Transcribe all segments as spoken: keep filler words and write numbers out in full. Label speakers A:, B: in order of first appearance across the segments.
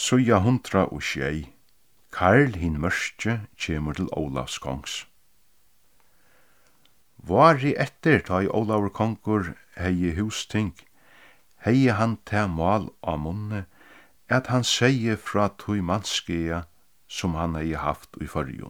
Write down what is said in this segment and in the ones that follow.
A: Suja hundra og sjei. Karl hin mørke kjemur til Ólavs kongs. Vari etter ta i Ólavur kongur hei husting, hei han ta mal av munne, at han seie fra tui manskea som han hei haft i fyrjun.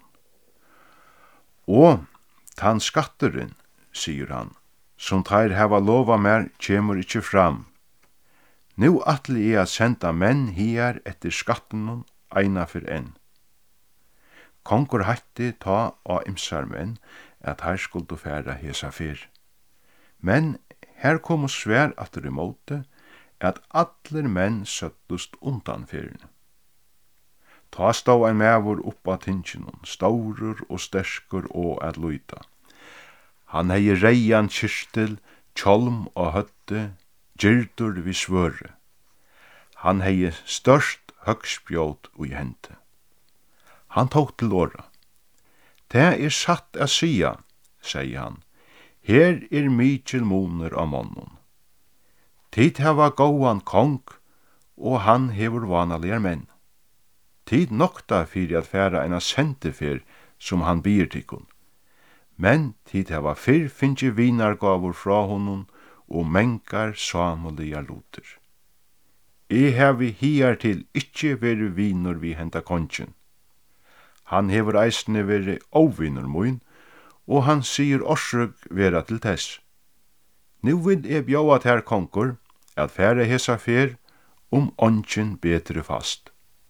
A: Og tann skatteren, sier han, som teir heva lova mer, kjemur ikkje fram. Nu atle eg a senda menn hier etter skatten eina for enn. Kongur hatti ta av ymsar menn at her skuldu færa hesa fyr. Men her komu svær atter i måte at allir menn søttust undan fyrne. Ta stå ein mævur uppa tinginum, staurur og sterkur og at luita. Han hei reian kyrstil, kjolm og høtte, gyrdur vi svøre. Han hei størst høgspjót ui hente. Han tók til åra. Det er satt a sia, sier han. Her er mykjel moner av månnen. Tid heva gåan kong, og han hever vanaligar menn. Tid nokta fyrir at færa eina sentefer som han byr tikkun. Men tid heva fyrr finnje vinargavur fra honom, og mengar samuliga luter. I hevi hier til ikkje veri vinur vi henta kongen. Han hever eisne veri óvinur mun, og han sier orsøk vera til tess. Nu vil eg bjóa ter kongur, at færa hesa fer, om ongen betre fast.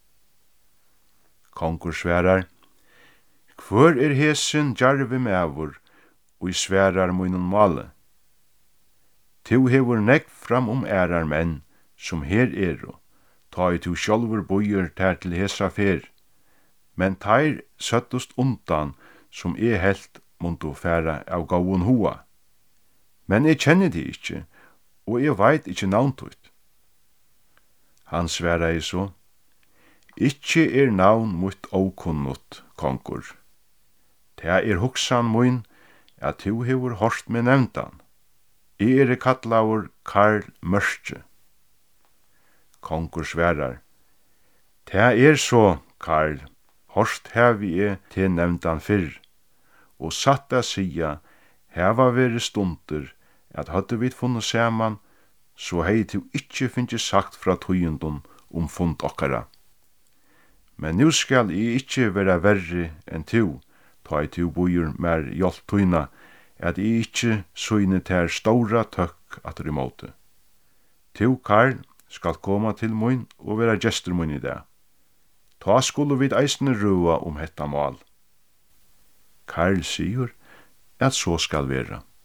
A: Kongur sverar, hvor er hesen jarvi mevur, og i sverar munun male? Tu hever nekk fram om ærar menn, som her eru, ta i tu sjálfur bøyer ter til hesa fer, men teir søttust undan, som er helt mundu færa av gauun hoa. Men eg kjenner de ikkje, og eg veit ikkje navntut. Han sværa i så, ikkje er navn mot åkunnut, kongur. Ta er hugsan mun, at tu hevur hort med nevndan. Eg er kallaur Karl Mørke. Kongur sværar, ta er så, Karl, horst hevi eg til nevndan fyrr, og satt a sia, heva veri stunder, at hadde vi funnet saman, så hei tu ikkje finnje sagt fra tøyundun om fund okkara. Men nu skal eg ikkje vera verri enn tu, ta i tu bøyer mer hjelp tøyna, at eg ikkje søyne ter stora tøkk at i måte. Tu, Karl, skal koma til mun og vera gestur mun i det. Ta skulle vid eisne rua om hetta mal. Karl sier at så skal vera.